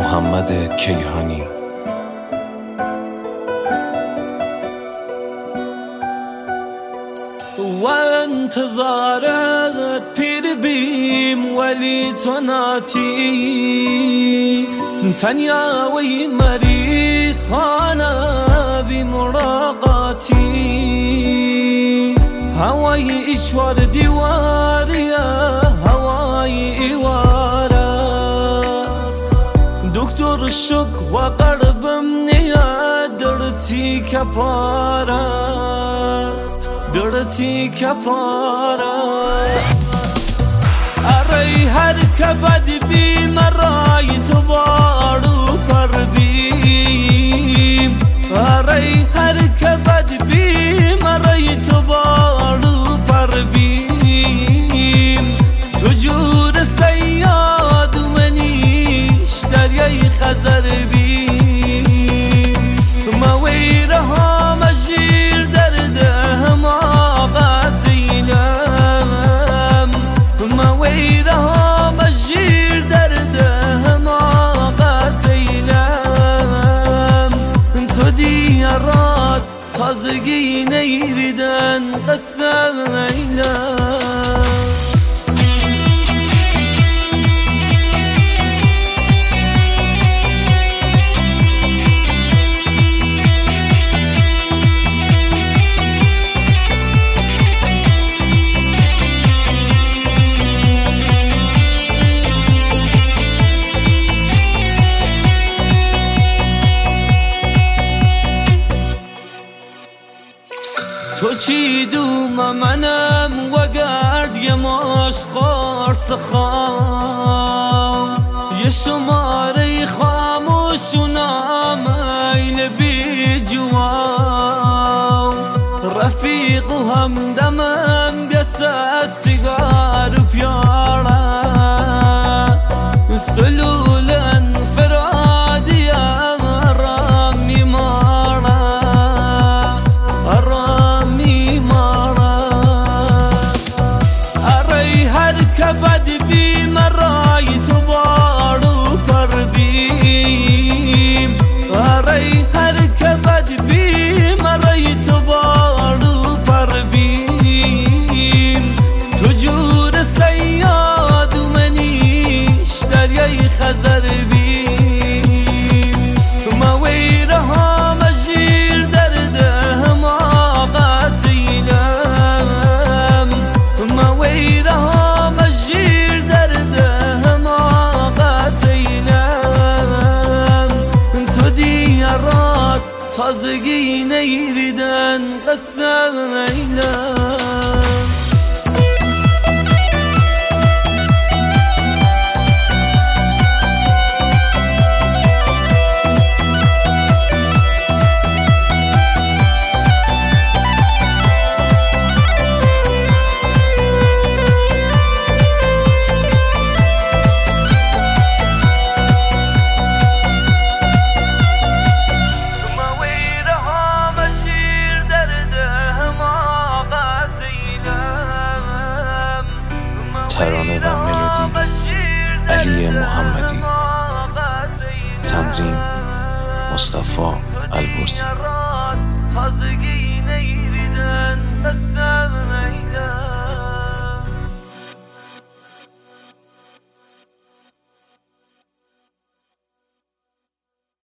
محمد کیهانی. وانتظارت پیر بیم ولی تو ناتی تنیا وی مریض خانه بی مراقاتی هوای ایشوار دیواریه هوای ایوارس دکتر شک و قربم نیا درتی کپارس درتی کپارس اری هر کبد بی مرای تو بارو پر بیم اری هر کبد بی مرای تو بارو پر بیم تو جور سیاد منیش دریای خزر بیم مویره ها مجیر درده ما قاتیلم مویره ها مجیر درده ما قاتیلم تو دیارات تازگی نیریدن قصه ایلم تو چی دوم منم وقعد یه مشت قرص خواه یه شماره خاموش و نامیل بی جواب رفیق و همدمم بیسه سیگار و پیاره سلول انفرادی آرامی ماره آرامی ماره اری هر کبد بی مرای تو بارو پر بیم اری هر کبد بی مرای تو بارو پر بیم تو جور سیاد منیش دریای خزر بیم مویره ها مجیر درده ما قاتیلم مویره ها مجیر درده ما قاتیلم تو دیارات تازگی نیریدن قصه ایلم ترانه و ملودی علی محمدی، تنظیم مصطفی البرزی.